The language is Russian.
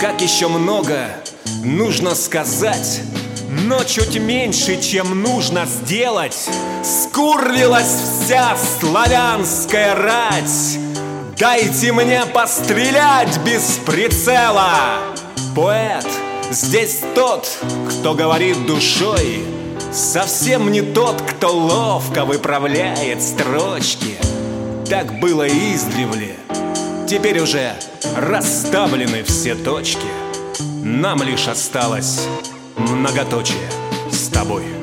Как еще много нужно сказать, но чуть меньше, чем нужно сделать. Скурлилась вся славянская рать. Дайте мне пострелять без прицела. Поэт здесь тот, кто говорит душой, совсем не тот, кто ловко выправляет строчки. Так было издревле, теперь уже расставлены все точки. Нам лишь осталось многоточие с тобой.